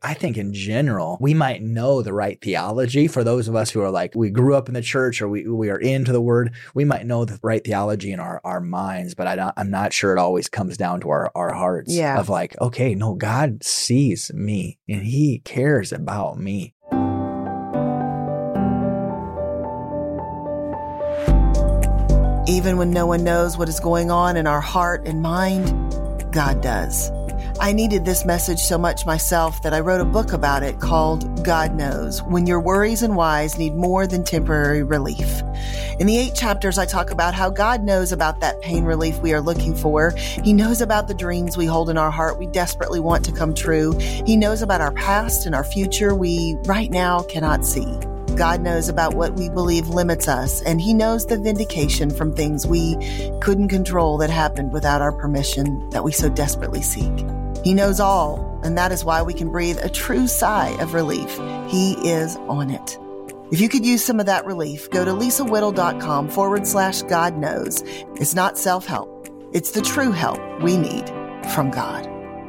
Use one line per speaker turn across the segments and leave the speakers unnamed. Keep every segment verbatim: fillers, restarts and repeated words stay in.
I think in general, we might know the right theology. For those of us who are like, we grew up in the church or we, we are into the word, we might know the right theology in our, our minds, but I don't, I'm not sure it always comes down to our, our hearts
Yeah.
of like, okay, no, God sees me and he cares about me.
Even when no one knows what is going on in our heart and mind, God does. I needed this message so much myself that I wrote a book about it called God Knows, When Your Worries and Whys Need More Than Temporary Relief. In the eight chapters, I talk about how God knows about that pain relief we are looking for. He knows about the dreams we hold in our heart we desperately want to come true. He knows about our past and our future we right now cannot see. God knows about what we believe limits us, and he knows the vindication from things we couldn't control that happened without our permission that we so desperately seek. He knows all, and that is why we can breathe a true sigh of relief. He is on it. If you could use some of that relief, go to lisawhittle.com forward slash God knows. It's not self-help. It's the true help we need from God.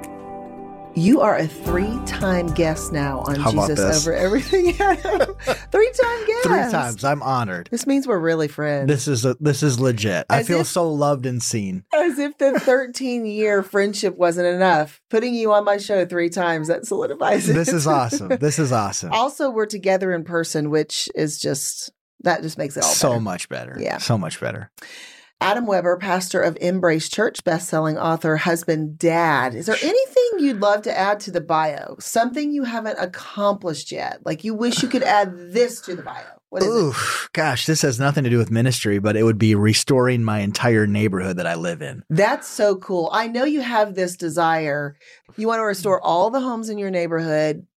You are a three-time guest now on
How about
Jesus
this?
Over Everything. Three-time guest.
Three times. I'm honored.
This means we're really friends.
This is a, this is legit. I
As
feel
if-
so loved and seen.
As if the thirteen-year friendship wasn't enough. Putting you on my show three times, that solidifies it.
This is awesome. This is awesome.
Also, we're together in person, which is just, that just makes it all
So
better.
much better.
Yeah.
So much better.
Adam Weber, pastor of Embrace Church, best-selling author, husband, dad. Is there anything you'd love to add to the bio? Something you haven't accomplished yet? Like you wish you could add this to the bio? What is
Ooh,
it?
gosh, this has nothing to do with ministry, but it would be restoring my entire neighborhood that I live in.
That's so cool. I know you have this desire. You want to restore all the homes in your neighborhood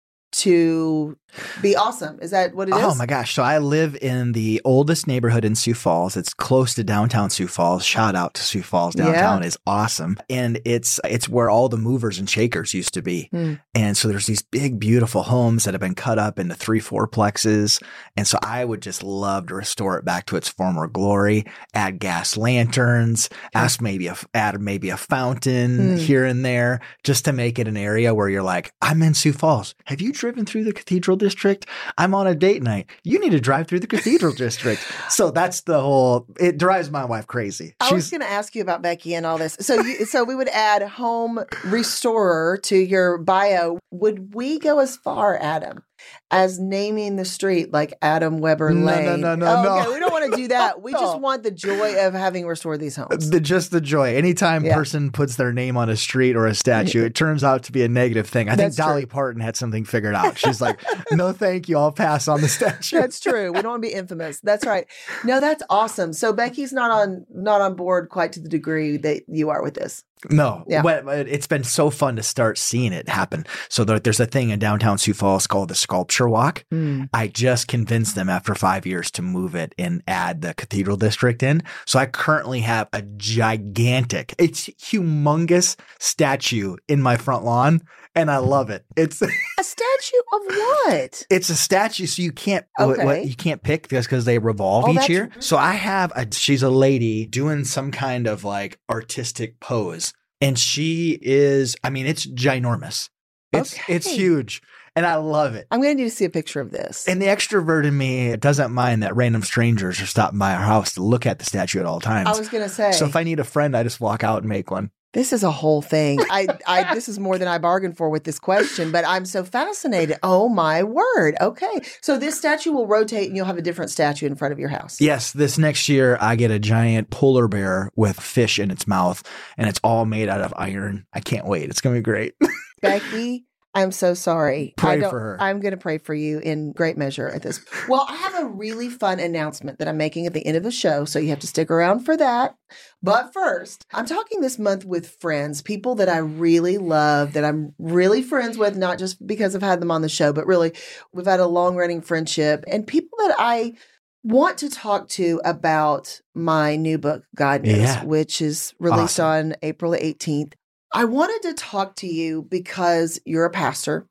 to be awesome. Is that what it is?
Oh my gosh. So I live in the oldest neighborhood in Sioux Falls. It's close to downtown Sioux Falls. Shout out to Sioux Falls. Downtown
Yeah.
is awesome. And it's it's where all the movers and shakers used to be.
Hmm.
And so there's these big, beautiful homes that have been cut up into three fourplexes. And so I would just love to restore it back to its former glory, add gas lanterns, ask maybe a, add maybe a fountain
Hmm.
here and there, just to make it an area where you're like, I'm in Sioux Falls. Have you driven through the Cathedral District? I'm on a date night. You need to drive through the Cathedral District. So that's the whole, it drives my wife crazy.
I was going to ask you about Becky and all this. So, you, so we would add home restorer to your bio. Would we go as far, Adam, as naming the street like Adam Weber
No,
Lane?
no, no, no,
oh,
no.
Okay, we don't want to do that. We
No.
just want the joy of having restored these homes.
The, just the joy. Anytime
Yeah.
person puts their name on a street or a statue, it turns out to be a negative thing. I
That's
think Dolly
true.
Parton had something figured out. She's like, no, thank you. I'll pass on the statue.
That's true. We don't want to be infamous. That's right. No, that's awesome. So Becky's not on not on board quite to the degree that you are with this.
No,
Yeah.
but but it's been so fun to start seeing it happen. So there, there's a thing in downtown Sioux Falls called the Sculpture Walk. I just convinced them after five years to move it and add the Cathedral District in. So I currently have a gigantic, it's humongous statue in my front lawn, and I love it. It's
A statue of what?
it's a statue, so you can't what,
Okay.
what, you can't pick just because they revolve
Oh,
each
that's
year.
right.
So I have a she's a lady doing some kind of like artistic pose, and she is, I mean, it's ginormous. It's it's
Okay.
huge, and I love it.
I'm going to need to see a picture of this.
And the extrovert in me doesn't mind that random strangers are stopping by our house to look at the statue at all times.
I was going to say.
So if I need a friend, I just walk out and make one.
This is a whole thing. I, I, this is more than I bargained for with this question, but I'm so fascinated. Oh my word. Okay. So this statue will rotate and you'll have a different statue in front of your house.
Yes, this next year I get a giant polar bear with fish in its mouth, and it's all made out of iron. I can't wait. It's going to be great.
Becky, I'm so sorry.
Pray
I don't,
for her.
I'm going to pray for you in great measure at this. Well, I have a really fun announcement that I'm making at the end of the show, so you have to stick around for that. But first, I'm talking this month with friends, people that I really love, that I'm really friends with, not just because I've had them on the show, but really we've had a long-running friendship, and people that I want to talk to about my new book, God Knows,
Yeah.
which is released
Awesome.
on April eighteenth. I wanted to talk to you because you're a pastor.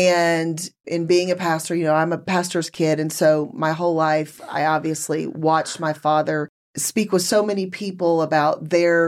And in being a pastor, you know, I'm a pastor's kid. And so my whole life, I obviously watched my father speak with so many people about their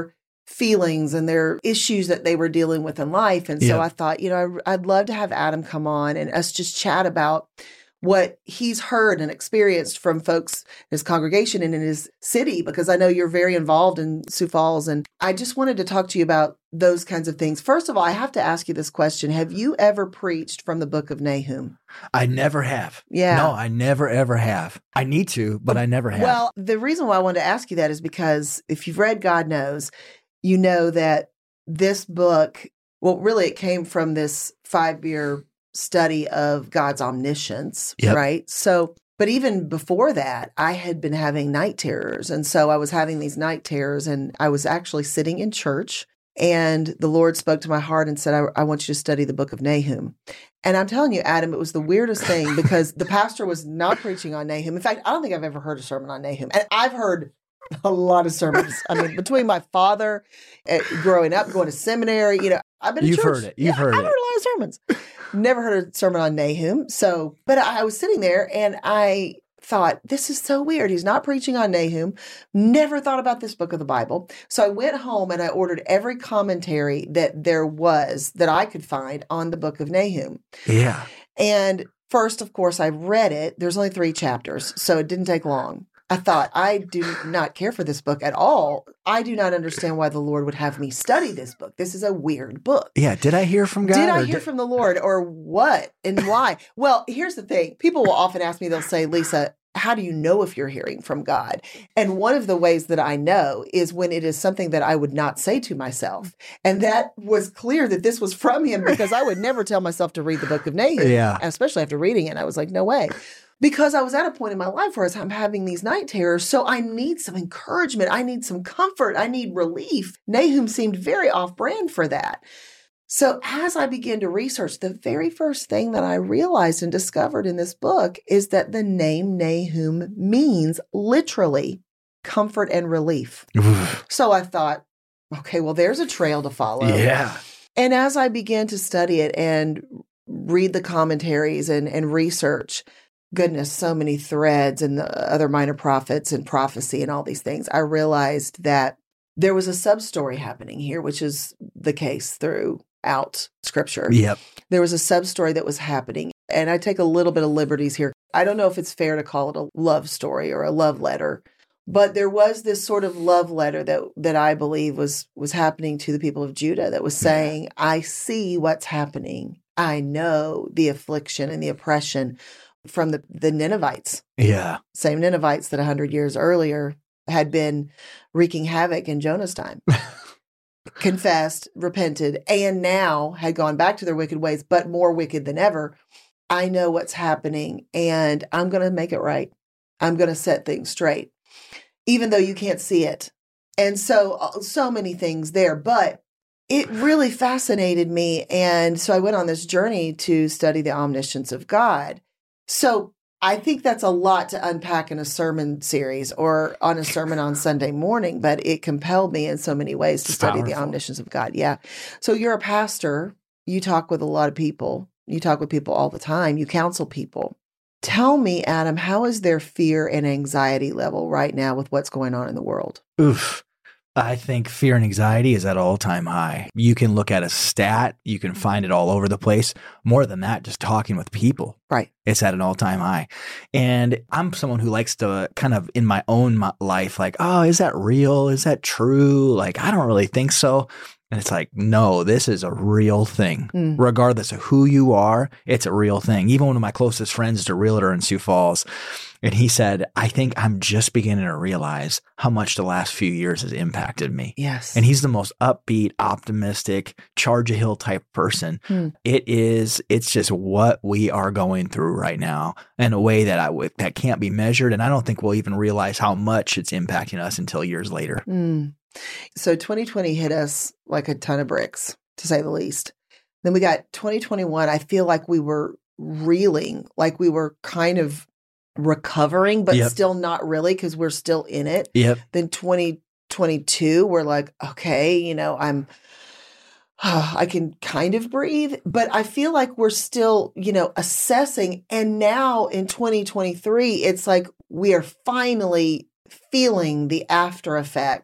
feelings and their issues that they were dealing with in life. And so
Yep.
I thought, you know, I, I'd love to have Adam come on and us just chat about what he's heard and experienced from folks in his congregation and in his city, because I know you're very involved in Sioux Falls. And I just wanted to talk to you about those kinds of things. First of all, I have to ask you this question. Have you ever preached from the book of Nahum?
I never have.
Yeah.
No, I never, ever have. I need to, but I never have.
Well, the reason why I wanted to ask you that is because if you've read God Knows, you know that this book, well, really it came from this five-year study of God's omniscience,
Yep.
right? So, but even before that, I had been having night terrors. And so I was having these night terrors and I was actually sitting in church and the Lord spoke to my heart and said, I, I want you to study the book of Nahum. And I'm telling you, Adam, it was the weirdest thing because the pastor was not preaching on Nahum. In fact, I don't think I've ever heard a sermon on Nahum. And I've heard a lot of sermons. I mean, between my father, uh, growing up, going to seminary, you know, I've been in
You've
church.
heard it. You've
Yeah,
heard
I've
it.
heard a lot of sermons. Never heard a sermon on Nahum. So, but I was sitting there and I thought, this is so weird. He's not preaching on Nahum. Never thought about this book of the Bible. So I went home and I ordered every commentary that there was that I could find on the book of Nahum.
Yeah.
And first, of course, I read it. There's only three chapters, so it didn't take long. I thought, I do not care for this book at all. I do not understand why the Lord would have me study this book. This is a weird book.
Yeah. Did I hear from God?
Did I
or
hear
did-
from the Lord or what and why? Well, here's the thing. People will often ask me, they'll say, Lisa, how do you know if you're hearing from God? And one of the ways that I know is when it is something that I would not say to myself. And that was clear that this was from him because I would never tell myself to read the book of Nahum,
Yeah.
especially after reading it. I was like, no way. Because I was at a point in my life where I'm having these night terrors. So I need some encouragement. I need some comfort. I need relief. Nahum seemed very off brand for that. So as I began to research, the very first thing that I realized and discovered in this book is that the name Nahum means literally comfort and relief. So I thought, okay, well, there's a trail to follow.
Yeah.
And as I began to study it and read the commentaries and, and research, goodness, so many threads and the other minor prophets and prophecy and all these things, I realized that there was a sub-story happening here, which is the case throughout Scripture.
Yep.
There was a sub-story that was happening. And I take a little bit of liberties here. I don't know if it's fair to call it a love story or a love letter, but there was this sort of love letter that that I believe was was happening to the people of Judah that was saying, I see what's happening. I know the affliction and the oppression from the, the Ninevites,
Yeah.
same Ninevites that one hundred years earlier had been wreaking havoc in Jonah's time, confessed, repented, and now had gone back to their wicked ways, but more wicked than ever. I know what's happening, and I'm going to make it right. I'm going to set things straight, even though you can't see it. And so, so many things there, but it really fascinated me. And so I went on this journey to study the omniscience of God. So I think that's a lot to unpack in a sermon series or on a sermon on Sunday morning, but it compelled me in so many ways to
It's
study the
powerful.
omniscience of God. Yeah. So you're a pastor. You talk with a lot of people. You talk with people all the time. You counsel people. Tell me, Adam, how is their fear and anxiety level right now with what's going on in the world?
Oof. I think fear and anxiety is at all time high. You can look at a stat, you can find it all over the place. More than that, just talking with people.
Right.
It's at an all time high. And I'm someone who likes to kind of in my own mo- life, like, oh, is that real? Is that true? Like, I don't really think so. And it's like, no, this is a real thing.
Mm.
Regardless of who you are, it's a real thing. Even one of my closest friends is a realtor in Sioux Falls. And he said, I think I'm just beginning to realize how much the last few years has impacted me.
Yes.
And he's the most upbeat, optimistic, charge a hill type person.
Hmm.
It is, it's just what we are going through right now in a way that I would, that can't be measured. And I don't think we'll even realize how much it's impacting us until years later.
Mm. So twenty twenty hit us like a ton of bricks, to say the least. Then we got twenty twenty-one. I feel like we were reeling, like we were kind of recovering, but
Yep.
still not really because we're still in it.
Yep.
Then twenty twenty-two, we're like, okay, you know, I'm, I can kind of breathe, but I feel like we're still, you know, assessing. And now in twenty twenty-three, it's like we are finally feeling the after effects.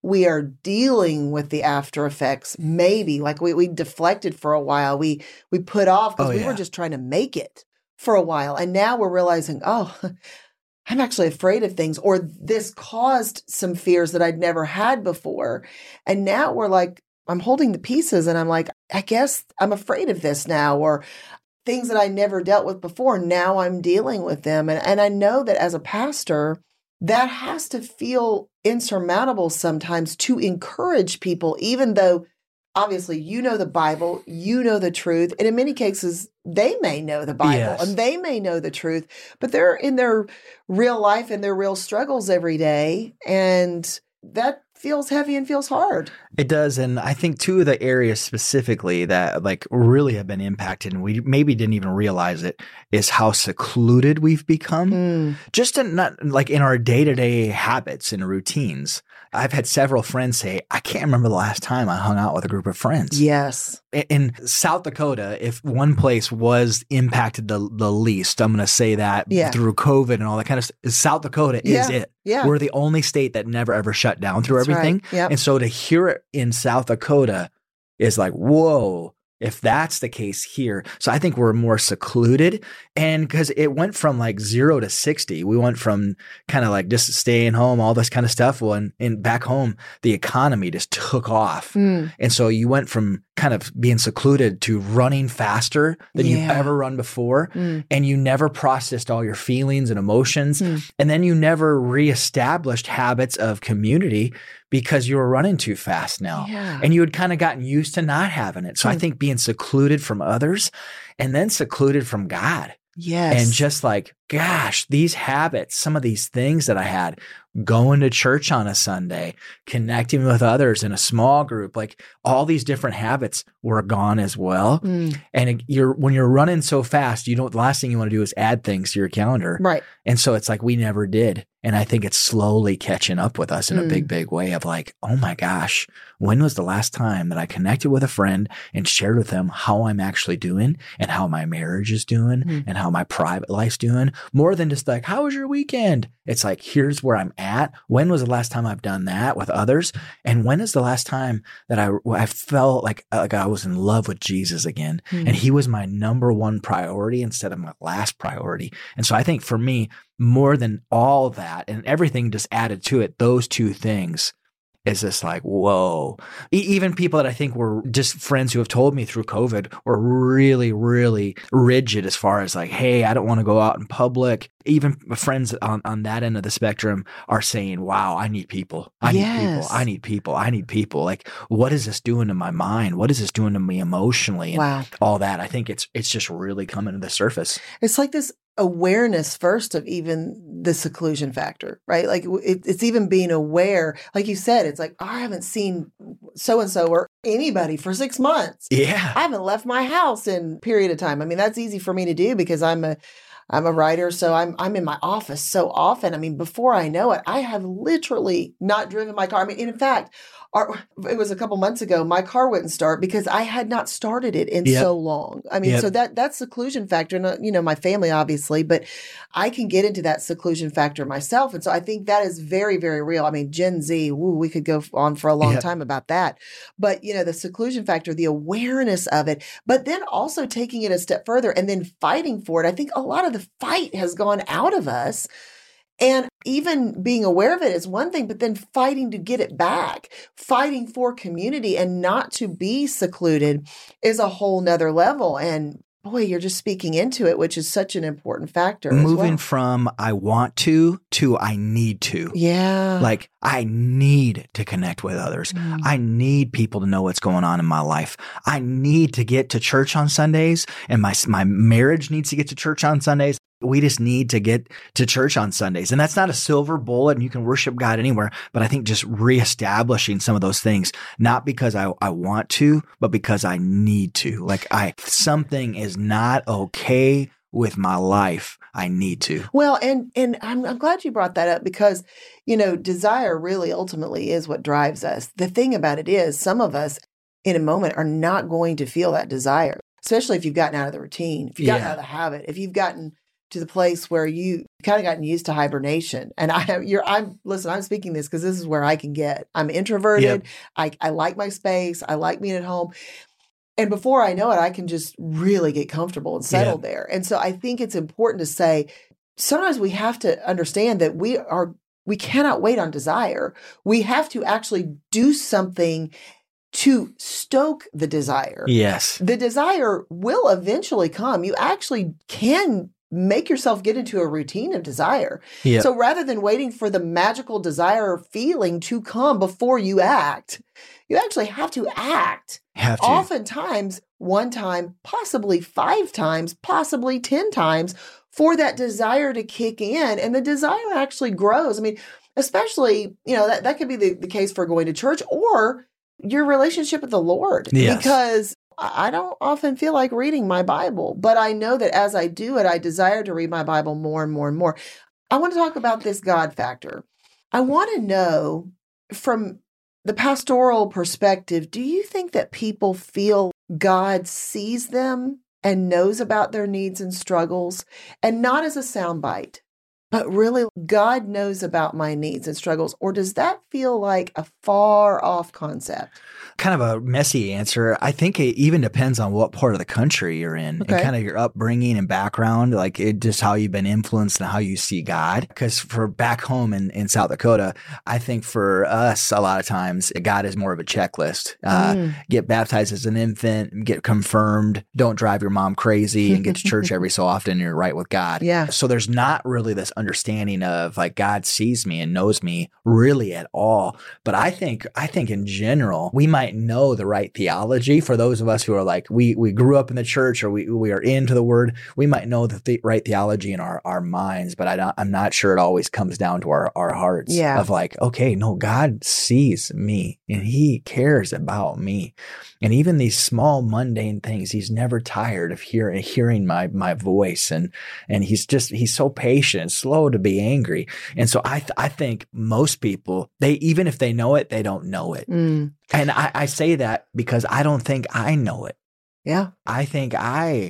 we are dealing with the after effects. Maybe like we, we deflected for a while. We, we put off because
Oh,
we
yeah.
were just trying to make it for a while. And now we're realizing, oh, I'm actually afraid of things, or this caused some fears that I'd never had before. And now we're like, I'm holding the pieces and I'm like, I guess I'm afraid of this now, or things that I never dealt with before. Now I'm dealing with them. And, and I know that as a pastor, that has to feel insurmountable sometimes to encourage people, even though obviously you know the Bible, you know the truth. And in many cases, they may know the Bible
Yes.
and they may know the truth, but they're in their real life and their real struggles every day. And that feels heavy and feels hard.
It does. And I think two of the areas specifically that like really have been impacted and we maybe didn't even realize it is how secluded we've become.
Mm.
Just in not like in our day-to-day habits and routines. I've had several friends say, I can't remember the last time I hung out with a group of friends.
Yes.
In South Dakota, if one place was impacted the, the least, I'm going to say that
Yeah.
through COVID and all that kind of stuff, South Dakota is
Yeah.
it.
Yeah.
We're the only state that never ever shut down through
That's
everything.
right. Yep.
And so to hear it in South Dakota is like, whoa, if that's the case here. So I think we're more secluded. And because it went from like zero to sixty, we went from kind of like just staying home, all this kind of stuff. Well, and, and back home, the economy just took off.
Mm.
And so you went from kind of being secluded to running faster than you've
Yeah.
ever run before.
Mm.
And you never processed all your feelings and emotions.
Mm.
And then you never reestablished habits of community because you were running too fast now.
Yeah.
And you had kind of gotten used to not having it. So I
Mm.
think being secluded from others and then secluded from God.
Yes.
And just like, gosh, these habits, some of these things that I had, going to church on a Sunday, connecting with others in a small group, like all these different habits were gone as well.
Mm.
And it- you're when you're running so fast, you don't. The last thing you want to do is add things to your calendar,
Right.
and so it's like we never did. And I think it's slowly catching up with us in a
Mm.
big, big way of like, oh my gosh, when was the last time that I connected with a friend and shared with them how I'm actually doing and how my marriage is doing
Mm.
and how my private life's doing? More than just like, how was your weekend? It's like, here's where I'm at. When was the last time I've done that with others? And when is the last time that I, I felt like, like I was in love with Jesus again?
Mm.
And he was my number one priority instead of my last priority. And so I think for me, more than all that and everything just added to it, those two things is just like, whoa. E- even people that I think were just friends who have told me through COVID were really, really rigid as far as like, hey, I don't want to go out in public. Even friends on, on that end of the spectrum are saying, wow, I need people. I need
Yes.
people. I need people. I need people. Like, what is this doing to my mind? What is this doing to me emotionally? And
Wow.
all that. I think it's it's just really coming to the surface.
It's like this awareness first of even the seclusion factor, right? Like it, it's even being aware, like you said, it's like, oh, I haven't seen so-and-so or anybody for six months.
Yeah.
I haven't left my house in period of time. I mean, that's easy for me to do because I'm a, I'm a writer. So I'm, I'm in my office so often. I mean, before I know it, I have literally not driven my car. I mean, in fact, our, it was a couple months ago, my car wouldn't start because I had not started it in
Yep.
so long. I mean,
Yep.
so that that's seclusion factor, and, you know, my family obviously, but I can get into that seclusion factor myself. And so I think that is very, very real. I mean, Gen Z, woo, we could go on for a long
Yep.
time about that. But, you know, the seclusion factor, the awareness of it, but then also taking it a step further and then fighting for it. I think a lot of the fight has gone out of us. And even being aware of it is one thing, but then fighting to get it back, fighting for community and not to be secluded is a whole nother level. And boy, you're just speaking into it, which is such an important factor. as
Moving
well.
from I want to to I need to.
Yeah.
Like I need to connect with others.
Mm.
I need people to know what's going on in my life. I need to get to church on Sundays, and my my marriage needs to get to church on Sundays. We just need to get to church on Sundays. And that's not a silver bullet and you can worship God anywhere. But I think just reestablishing some of those things, not because I, I want to, but because I need to. Like I, something is not okay with my life. I need to.
Well, and and I'm I'm glad you brought that up because, you know, desire really ultimately is what drives us. The thing about it is some of us in a moment are not going to feel that desire, especially if you've gotten out of the routine, if you've gotten
Yeah.
out of the habit, if you've gotten to the place where you kind of gotten used to hibernation. And I have, you're, I'm, listen, I'm speaking this because this is where I can get. I'm introverted.
Yep.
I, I like my space. I like being at home. And before I know it, I can just really get comfortable and settle
Yep.
there. And so I think it's important to say, sometimes we have to understand that we are, we cannot wait on desire. We have to actually do something to stoke the desire.
Yes.
The desire will eventually come. You actually can make yourself get into a routine of desire.
Yep.
So rather than waiting for the magical desire feeling to come before you act, you actually have to act.
Have to.
Oftentimes, one time, possibly five times, possibly ten times for that desire to kick in. And the desire actually grows. I mean, especially, you know, that, that could be the, the case for going to church or your relationship with the Lord.
Yes.
Because I don't often feel like reading my Bible, but I know that as I do it, I desire to read my Bible more and more and more. I want to talk about this God factor. I want to know from the pastoral perspective, do you think that people feel God sees them and knows about their needs and struggles, and not as a soundbite, but really God knows about my needs and struggles? Or does that feel like a far off concept?
Kind of a messy answer. I think it even depends on what part of the country you're in
Okay.
and kind of your upbringing and background, like it just how you've been influenced and how you see God. Because for back home in, in South Dakota, I think for us, a lot of times God is more of a checklist. Uh,
Mm.
Get baptized as an infant, get confirmed, don't drive your mom crazy, and get to church every so often, and you're right with God.
Yeah.
So there's not really this understanding of like God sees me and knows me really at all. But I think, I think in general, we might know the right theology. For those of us who are like, we we grew up in the church or we we are into the word, we might know the th- right theology in our, our minds, but I don't, I'm not sure it always comes down to our, our hearts
Yeah.
of like, okay, no, God sees me and he cares about me. And even these small mundane things, he's never tired of hearing hearing my my voice, and and he's just he's so patient, slow to be angry. And so I th- I think most people, they even if they know it, they don't know it.
Mm.
And I, I say that because I don't think I know it.
Yeah.
I think I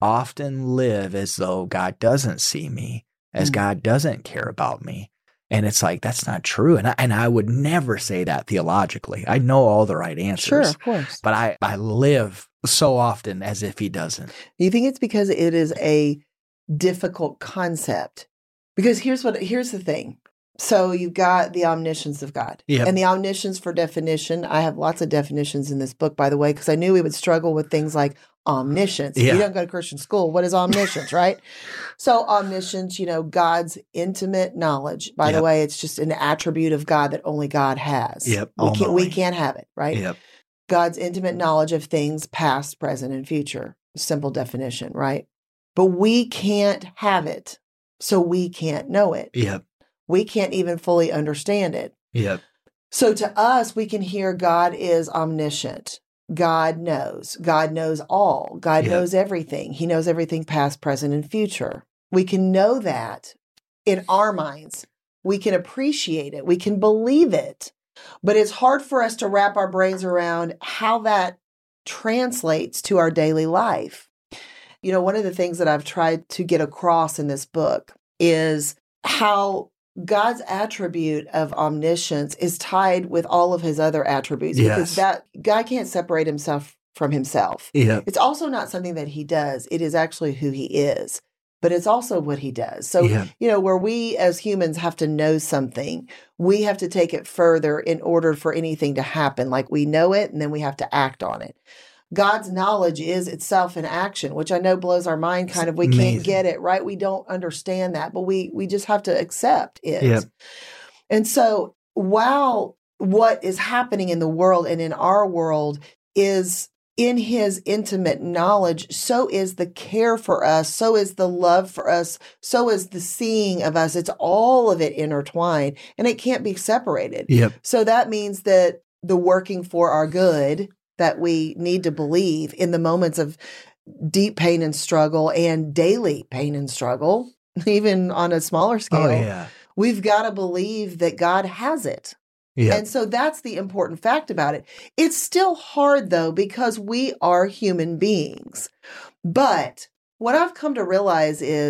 often live as though God doesn't see me, as
Mm.
God doesn't care about me. And it's like, that's not true. And I, and I would never say that theologically. I know all the right answers.
Sure, of course.
But I, I live so often as if he doesn't.
Do you think it's because it is a difficult concept? Because here's what here's the thing. So you've got the omniscience of God.
Yep.
And the omniscience for definition. I have lots of definitions in this book, by the way, because I knew we would struggle with things like omniscience.
Yeah.
You don't go to Christian school. What is omniscience, right? So omniscience, you know, God's intimate knowledge. By
Yep.
the way, it's just an attribute of God that only God has.
Yep.
We can't, we
All-knowing.
can't have it, right?
Yep.
God's intimate knowledge of things past, present, and future. Simple definition, right? But we can't have it, so we can't know it.
Yep.
We can't even fully understand it.
Yep.
So to us, we can hear God is omniscient. God knows. God knows all. God
Yep.
knows everything. He knows everything past, present, and future. We can know that in our minds. We can appreciate it. We can believe it. But it's hard for us to wrap our brains around how that translates to our daily life. You know, one of the things that I've tried to get across in this book is how God's attribute of omniscience is tied with all of his other attributes,
Yes.
because that God can't separate himself from himself.
Yep.
It's also not something that he does. It is actually who he is, but it's also what he does. So,
Yep.
you know, where we as humans have to know something, we have to take it further in order for anything to happen. Like we know it and then we have to act on it. God's knowledge is itself an action, which I know blows our mind kind of. We
Amazing.
can't get it, right? We don't understand that, but we we just have to accept it.
Yep.
And so while what is happening in the world and in our world is in his intimate knowledge, so is the care for us, so is the love for us, so is the seeing of us. It's all of it intertwined, and it can't be separated.
Yep.
So that means that the working for our good that we need to believe in the moments of deep pain and struggle and daily pain and struggle, even on a smaller scale,
Oh, yeah.
we've got to believe that God has it.
Yep.
And so that's the important fact about it. It's still hard, though, because we are human beings. But what I've come to realize is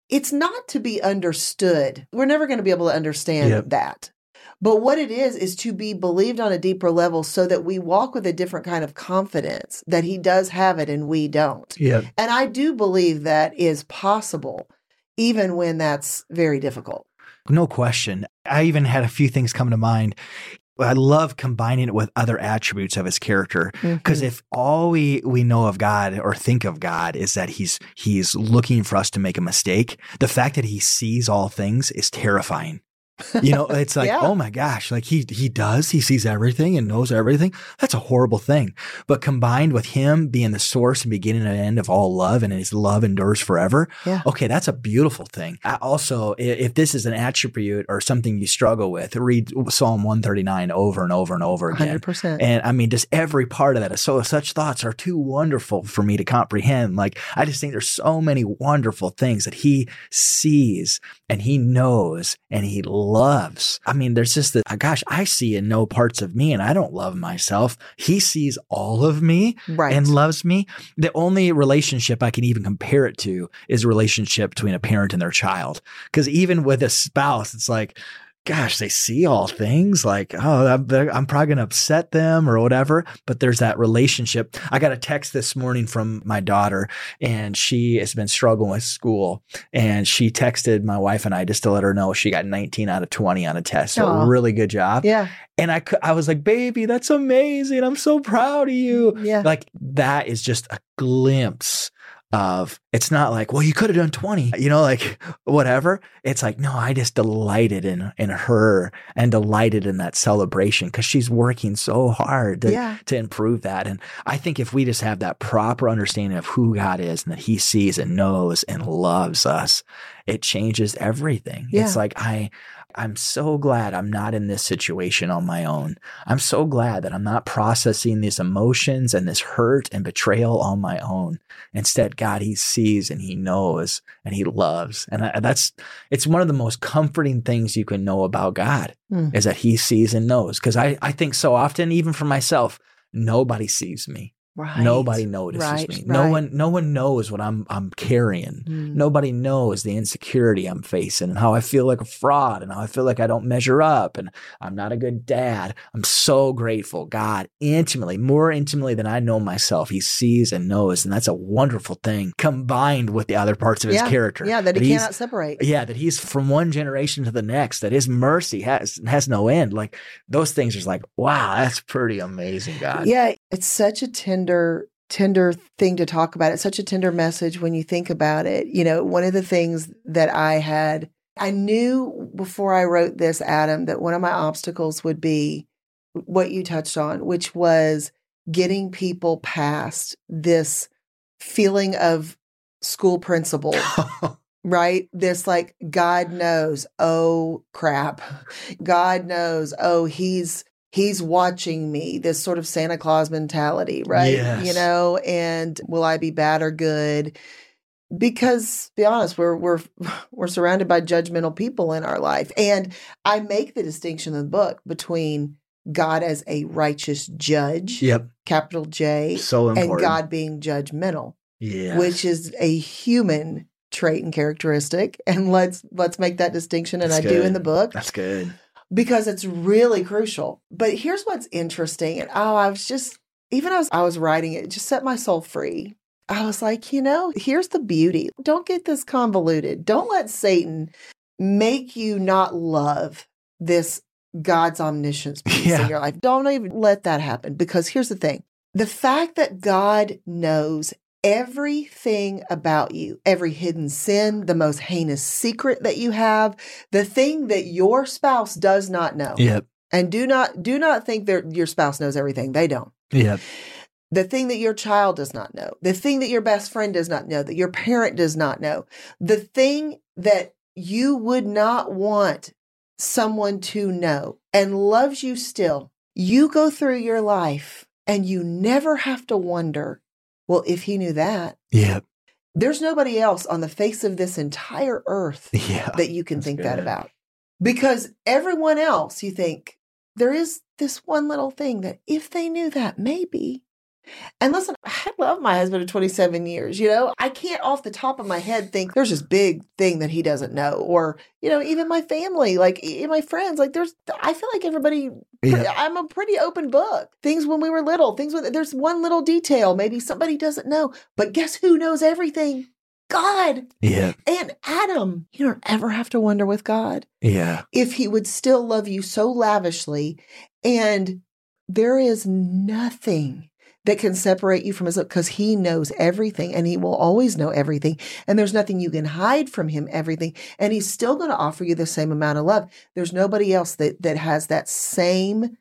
it's not to be understood. We're never going to be able to understand
Yep.
that. But what it is, is to be believed on a deeper level so that we walk with a different kind of confidence that he does have it and we don't.
Yep.
And I do believe that is possible, even when that's very difficult.
No question. I even had a few things come to mind. I love combining it with other attributes of his character. Because
Mm-hmm.
if all we, we know of God or think of God is that he's he's looking for us to make a mistake, the fact that he sees all things is terrifying. You know, it's like,
Yeah.
oh my gosh, like he he does, he sees everything and knows everything. That's a horrible thing. But combined with him being the source and beginning and end of all love, and his love endures forever.
Yeah.
Okay, that's a beautiful thing. I also, i- if this is an attribute or something you struggle with, read Psalm one thirty-nine over and over and over
one
again.
hundred percent.
And I mean, just every part of that is so, such thoughts are too wonderful for me to comprehend. Like, I just think there's so many wonderful things that he sees and he knows and he loves. I mean, there's just that, gosh, I see and know parts of me and I don't love myself. He sees all of me
Right.
and loves me. The only relationship I can even compare it to is a relationship between a parent and their child. Because even with a spouse, it's like, gosh, they see all things like, oh, I'm, I'm probably going to upset them or whatever. But there's that relationship. I got a text this morning from my daughter and she has been struggling with school. And she texted my wife and I just to let her know she got nineteen out of twenty on a test. So
Aw.
really good job.
Yeah.
And I, cou- I was like, baby, that's amazing. I'm so proud of you.
Yeah.
Like that is just a glimpse of, it's not like, well, you could have done twenty, you know, like whatever. It's like, no, I just delighted in, in her and delighted in that celebration because she's working so hard to,
Yeah.
to improve that. And I think if we just have that proper understanding of who God is and that he sees and knows and loves us, it changes everything.
Yeah.
It's like, I, I'm so glad I'm not in this situation on my own. I'm so glad that I'm not processing these emotions and this hurt and betrayal on my own. Instead, God, he sees and he knows and he loves. And I, that's, it's one of the most comforting things you can know about God
Mm.
is that he sees and knows. Cause I, I think so often, even for myself, nobody sees me.
Right.
Nobody notices
Right,
me. No
right.
one, no one knows what I'm, I'm carrying.
Mm.
Nobody knows the insecurity I'm facing and how I feel like a fraud and how I feel like I don't measure up and I'm not a good dad. I'm so grateful. God intimately, more intimately than I know myself, he sees and knows. And that's a wonderful thing combined with the other parts of his
Yeah.
character.
Yeah. That he
he's-
cannot separate.
Yeah, that he's from one generation to the next, that his mercy has has no end. Like those things are like, wow, that's pretty amazing, God.
Yeah, it's such a tender, tender thing to talk about. It's such a tender message when you think about it. You know, one of the things that I had, I knew before I wrote this, Adam, that one of my obstacles would be what you touched on, which was getting people past this feeling of school principal. Right? This like, God knows, oh crap. God knows, oh, he's he's watching me. This sort of Santa Claus mentality, right?
Yes.
You know, and will I be bad or good? Because to be honest, we're we're we're surrounded by judgmental people in our life. And I make the distinction in the book between God as a righteous judge,
Yep.
capital J,
So important.
and God being judgmental,
Yes.
which is a human trait and characteristic. And let's let's make that distinction. And
That's
I do in
good.
the book
That's good.
because it's really crucial. But here's what's interesting. And oh, I was just, even as I was writing it, it just set my soul free. I was like, you know, here's the beauty. Don't get this convoluted. Don't let Satan make you not love this God's omniscience piece
Yeah.
in your life. Don't even let that happen. Because here's the thing. The fact that God knows everything about you, every hidden sin, the most heinous secret that you have, the thing that your spouse does not know.
Yep.
And do not do not think that your spouse knows everything. They don't.
Yep.
The thing that your child does not know, the thing that your best friend does not know, that your parent does not know, the thing that you would not want someone to know and loves you still. You go through your life and you never have to wonder, well, if he knew that,
Yep.
there's nobody else on the face of this entire earth
Yeah.
that you can
That's
think that
good.
about. Because everyone else, you think, there is this one little thing that if they knew that, maybe, And listen, I love my husband of twenty-seven years. You know, I can't off the top of my head think there's this big thing that he doesn't know. Or, you know, even my family, like my friends, like there's, I feel like everybody, yeah. I'm a pretty open book. Things when we were little, things when there's one little detail, maybe somebody doesn't know. But guess who knows everything? God.
Yeah.
And Adam. You don't ever have to wonder with God.
Yeah.
If he would still love you so lavishly. And there is nothing that can separate you from his love, because he knows everything and he will always know everything. And there's nothing you can hide from him, everything. And he's still going to offer you the same amount of love. There's nobody else that, that has that same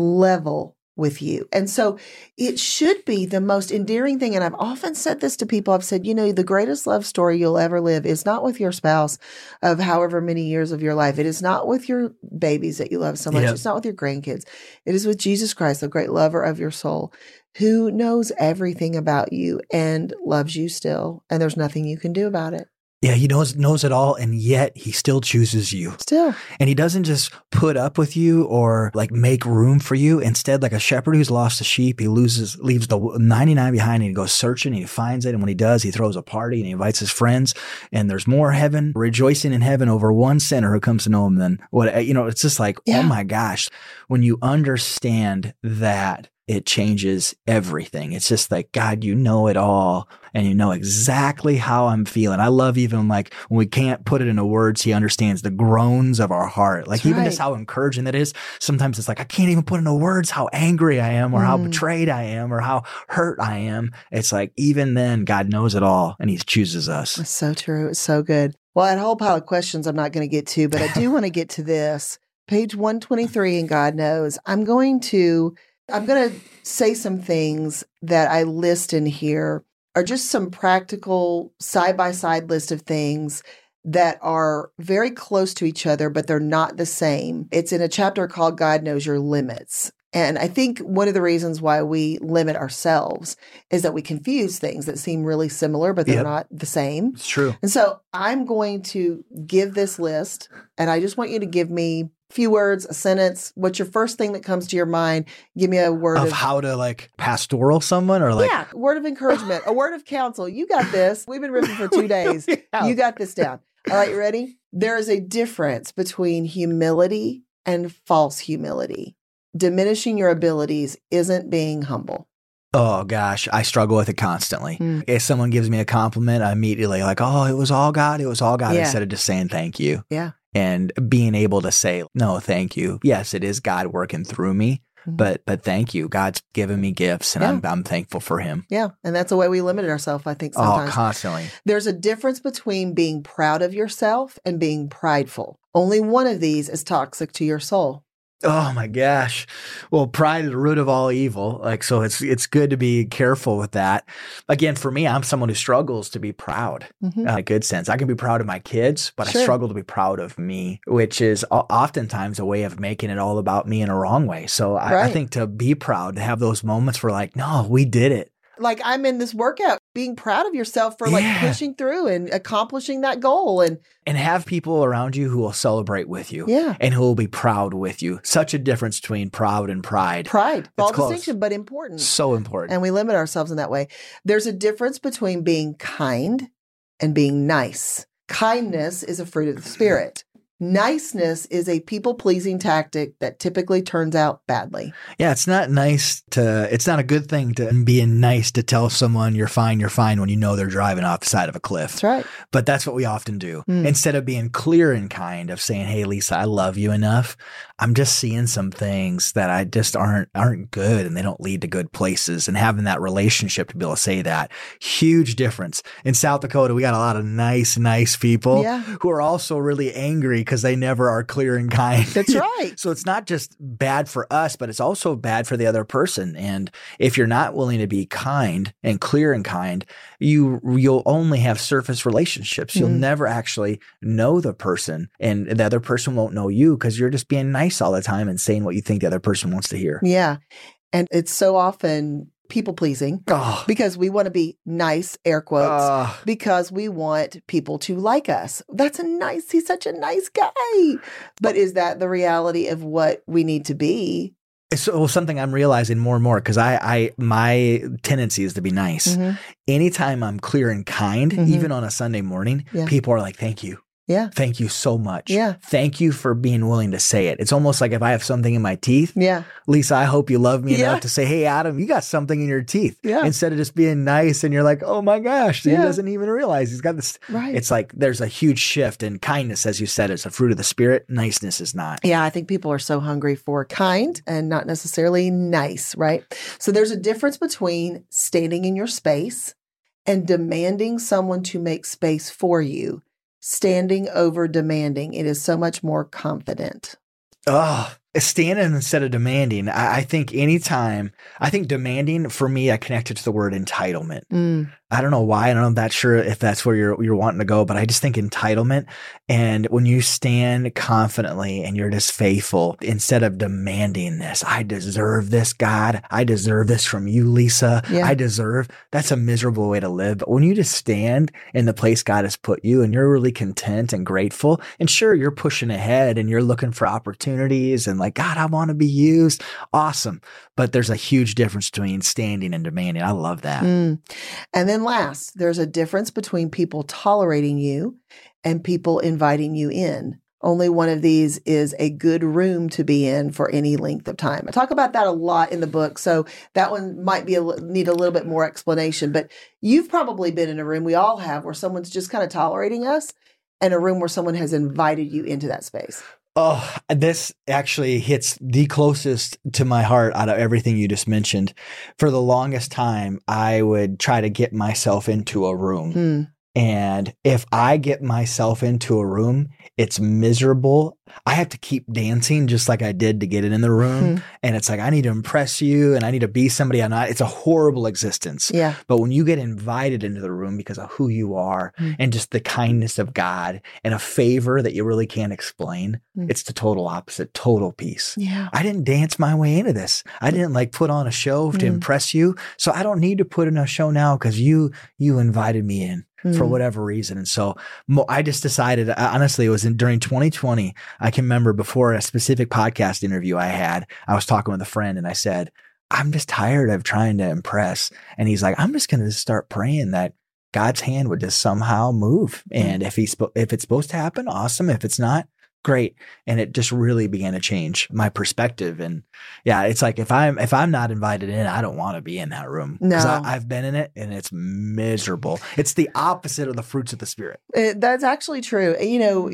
level with you. And so it should be the most endearing thing. And I've often said this to people. I've said, you know, the greatest love story you'll ever live is not with your spouse of however many years of your life. It is not with your babies that you love so much. Yep. It's not with your grandkids. It is with Jesus Christ, the great lover of your soul, who knows everything about you and loves you still. And there's nothing you can do about it.
Yeah, he knows knows it all, and yet he still chooses you.
Still.
And he doesn't just put up with you or like make room for you. Instead, like a shepherd who's lost a sheep, he loses, leaves the ninety-nine behind and he goes searching and he finds it. And when he does, he throws a party and he invites his friends. And there's more heaven, rejoicing in heaven over one sinner who comes to know him than what, you know, it's just like, yeah. Oh my gosh, when you understand that, it changes everything. It's just like, God, you know it all and you know exactly how I'm feeling. I love even like when we can't put it into words, he understands the groans of our heart. Like That's even right. just how encouraging that is. Sometimes it's like, I can't even put into words how angry I am or mm. how betrayed I am or how hurt I am. It's like, even then God knows it all and he chooses us.
That's so true. It's so good. Well, that whole pile of questions I'm not going to get to, but I do want to get to this. Page one twenty-three in God Knows. I'm going to I'm going to say some things that I list in here are just some practical side-by-side list of things that are very close to each other, but they're not the same. It's in a chapter called God Knows Your Limits. And I think one of the reasons why we limit ourselves is that we confuse things that seem really similar, but they're yep. not the same.
It's true.
And so I'm going to give this list, and I just want you to give me few words, a sentence. What's your first thing that comes to your mind? Give me a word
of,
of
how to like pastoral someone or like
yeah, word of encouragement, a word of counsel. You got this. We've been riffing for two days. yeah. You got this down. All right, you ready? There is a difference between humility and false humility. Diminishing your abilities isn't being humble.
Oh gosh, I struggle with it constantly. Mm. If someone gives me a compliment, I immediately like, oh, it was all God. It was all God. Yeah. Instead of just saying thank you.
Yeah.
And being able to say, no, thank you. Yes, it is God working through me, mm-hmm. but but thank you. God's given me gifts and yeah. I'm I'm thankful for him.
Yeah. And that's the way we limit ourselves, I think, sometimes.
Oh, constantly.
There's a difference between being proud of yourself and being prideful. Only one of these is toxic to your soul.
Oh my gosh. Well, pride is the root of all evil. Like, so it's, it's good to be careful with that. Again, for me, I'm someone who struggles to be proud mm-hmm. in a good sense. I can be proud of my kids, but sure. I struggle to be proud of me, which is oftentimes a way of making it all about me in a wrong way. So I, right. I think to be proud, to have those moments where like, no, we did it.
Like I'm in this workout, being proud of yourself for like yeah. pushing through and accomplishing that goal. And
and have people around you who will celebrate with you.
Yeah.
And who will be proud with you. Such a difference between proud and pride.
Pride. All distinction, but important.
So important.
And we limit ourselves in that way. There's a difference between being kind and being nice. Kindness is a fruit of the Spirit. Niceness is a people-pleasing tactic that typically turns out badly.
Yeah, it's not nice to, it's not a good thing to be nice to tell someone you're fine, you're fine when you know they're driving off the side of a cliff.
That's right.
But that's what we often do.
Mm.
Instead of being clear and kind of saying, hey, Lisa, I love you enough. I'm just seeing some things that I just aren't, aren't good and they don't lead to good places. And having that relationship to be able to say that, huge difference. In South Dakota, we got a lot of nice, nice people
yeah.
who are also really angry because they never are clear and kind.
That's right.
So it's not just bad for us, but it's also bad for the other person. And if you're not willing to be kind and clear and kind, you, you'll only have surface relationships. You'll mm. never actually know the person, and the other person won't know you because you're just being nice all the time and saying what you think the other person wants to hear.
Yeah. And it's so often people pleasing
oh.
because we want to be nice, air quotes,
uh,
because we want people to like us. That's a nice, he's such a nice guy. But is that the reality of what we need to be?
So something I'm realizing more and more, because I, I, my tendency is to be nice. Mm-hmm. Anytime I'm clear and kind, mm-hmm. even on a Sunday morning, yeah. people are like, thank you.
Yeah.
Thank you so much.
Yeah.
Thank you for being willing to say it. It's almost like if I have something in my teeth.
Yeah.
Lisa, I hope you love me
yeah.
enough to say, hey, Adam, you got something in your teeth.
Yeah.
Instead of just being nice and you're like, oh my gosh,
yeah.
he doesn't even realize he's got this.
Right.
It's like there's a huge shift, and kindness, as you said, is a fruit of the Spirit. Niceness is not.
Yeah. I think people are so hungry for kind and not necessarily nice, right? So there's a difference between standing in your space and demanding someone to make space for you. Standing over demanding. It is so much more confident.
Oh, standing instead of demanding. I, I think anytime, I think demanding for me, I connect it to the word entitlement. Mm. I don't know why. I don't know if that's sure if that's where you're you're wanting to go, but I just think entitlement. And when you stand confidently and you're just faithful, instead of demanding this, I deserve this, God. I deserve this from you, Lisa. Yeah. I deserve. That's a miserable way to live. But when you just stand in the place God has put you and you're really content and grateful, and sure, you're pushing ahead and you're looking for opportunities and like, God, I want to be used. Awesome. But there's a huge difference between standing and demanding. I love that.
Mm. And then last, there's a difference between people tolerating you and people inviting you in. Only one of these is a good room to be in for any length of time. I talk about that a lot in the book, so that one might be a, need a little bit more explanation. But you've probably been in a room, we all have, where someone's just kind of tolerating us, and a room where someone has invited you into that space.
Oh, this actually hits the closest to my heart out of everything you just mentioned. For the longest time, I would try to get myself into a room. Hmm. And if I get myself into a room, it's miserable. I have to keep dancing just like I did to get it in the room. Mm-hmm. And it's like, I need to impress you and I need to be somebody I'm not. It's a horrible existence.
Yeah.
But when you get invited into the room because of who you are mm-hmm. and just the kindness of God and a favor that you really can't explain, mm-hmm. it's the total opposite, total peace.
Yeah.
I didn't dance my way into this. I didn't like put on a show to mm-hmm. impress you. So I don't need to put in a show now because you, you invited me in. Mm-hmm. For whatever reason. And so mo- I just decided, honestly, it was in, during twenty twenty, I can remember before a specific podcast interview I had, I was talking with a friend and I said, I'm just tired of trying to impress. And he's like, I'm just going to start praying that God's hand would just somehow move. Mm-hmm. And if he's, if it's supposed to happen, awesome. If it's not, great. And it just really began to change my perspective. And yeah, it's like, if I'm, if I'm not invited in, I don't want to be in that room.
No,
I, I've been in it and it's miserable. It's the opposite of the fruits of the Spirit.
It, that's actually true. You know,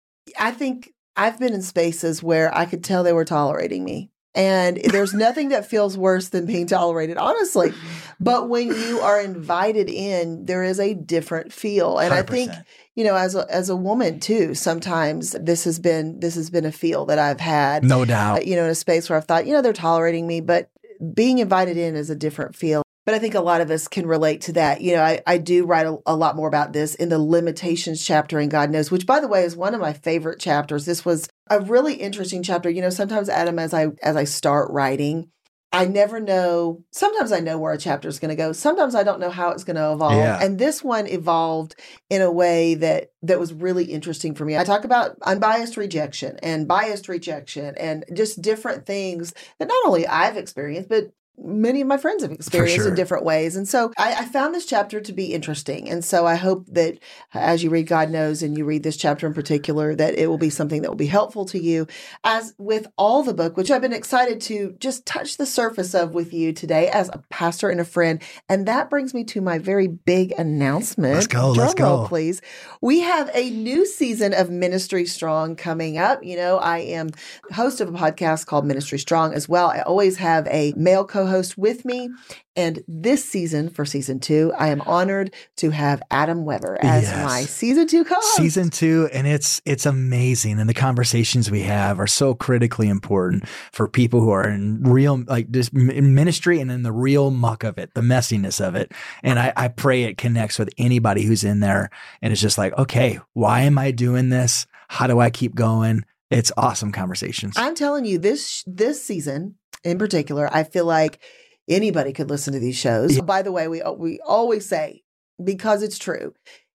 I think I've been in spaces where I could tell they were tolerating me. And there's nothing that feels worse than being tolerated, honestly. But when you are invited in, there is a different feel. And one hundred percent. I think, you know, as a, as a woman too, sometimes this has been, this has been a feel that I've had.
No doubt.
Uh, you know, in a space where I've thought, you know, they're tolerating me, but being invited in is a different feel. But I think a lot of us can relate to that. You know, I, I do write a, a lot more about this in the limitations chapter in God Knows, which, by the way, is one of my favorite chapters. This was a really interesting chapter. You know, sometimes, Adam, as I as I start writing, I never know. Sometimes I know where a chapter is going to go. Sometimes I don't know how it's going to evolve. Yeah. And this one evolved in a way that that was really interesting for me. I talk about unbiased rejection and biased rejection and just different things that not only I've experienced, but many of my friends have experienced sure. in different ways. And so I, I found this chapter to be interesting. And so I hope that as you read God Knows and you read this chapter in particular, that it will be something that will be helpful to you. As with all the book, which I've been excited to just touch the surface of with you today as a pastor and a friend. And that brings me to my very big announcement.
Let's go,
Drum
let's go.
Roll, please. We have a new season of Ministry Strong coming up. You know, I am host of a podcast called Ministry Strong as well. I always have a male co-host with me. And this season, for season two, I am honored to have Adam Weber as yes. my season two co-host.
Season two, and it's it's amazing. And the conversations we have are so critically important for people who are in real, like this ministry and in the real muck of it, the messiness of it. And I, I pray it connects with anybody who's in there. And it's just like, okay, why am I doing this? How do I keep going? It's awesome conversations.
I'm telling you, this this season in particular, I feel like anybody could listen to these shows. Yeah. By the way, we we always say, because it's true,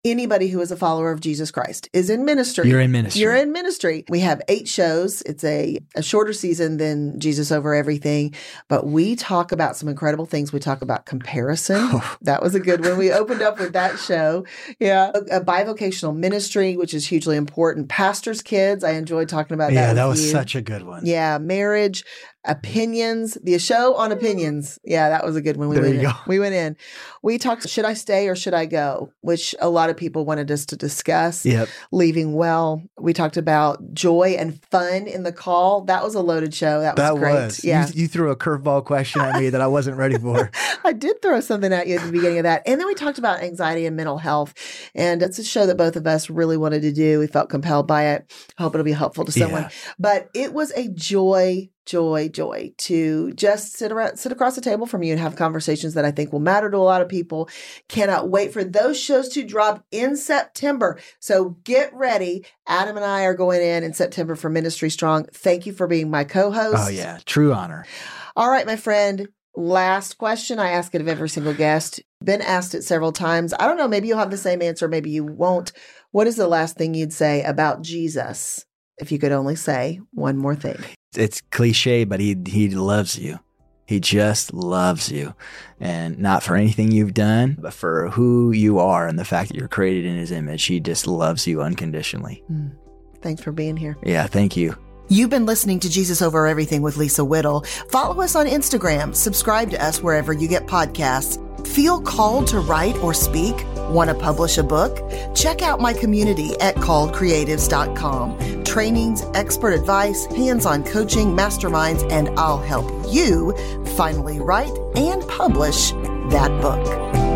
Anybody who is a follower of Jesus Christ is in ministry.
You're in ministry.
You're in ministry. We have eight shows. It's a, a shorter season than Jesus Over Everything, but we talk about some incredible things. We talk about comparison. Oh. That was a good one. We opened up with that show. Yeah. A, a bivocational ministry, which is hugely important. Pastors' kids. I enjoyed talking about that.
Yeah, that
with
was
you.
such a good one.
Yeah. Marriage. Opinions, the show on opinions. Yeah, that was a good one. We
there
went
you
in.
go.
We went in. We talked, should I stay or should I go? Which a lot of people wanted us to discuss.
Yep.
Leaving well. We talked about joy and fun in the call. That was a loaded show. That was
that
great.
Was.
Yeah.
You, you threw a curveball question at me that I wasn't ready for.
I did throw something at you at the beginning of that. And then we talked about anxiety and mental health. And it's a show that both of us really wanted to do. We felt compelled by it. I hope it'll be helpful to someone.
Yeah.
But it was a joy Joy, joy to just sit around, sit across the table from you and have conversations that I think will matter to a lot of people. Cannot wait for those shows to drop in September. So get ready. Adam and I are going in in September for Ministry Strong. Thank you for being my co-host.
Oh yeah, true honor.
All right, my friend. Last question. I ask it of every single guest. Been asked it several times. I don't know. Maybe you'll have the same answer. Maybe you won't. What is the last thing you'd say about Jesus? If you could only say one more thing.
It's cliche, but he he loves you. He just loves you. And not for anything you've done, but for who you are and the fact that you're created in his image. He just loves you unconditionally.
Mm. Thanks for being here.
Yeah, thank you.
You've been listening to Jesus Over Everything with Lisa Whittle. Follow us on Instagram. Subscribe to us wherever you get podcasts. Feel called to write or speak? Want to publish a book? Check out my community at called creatives dot com. Trainings, expert advice, hands-on coaching, masterminds, and I'll help you finally write and publish that book.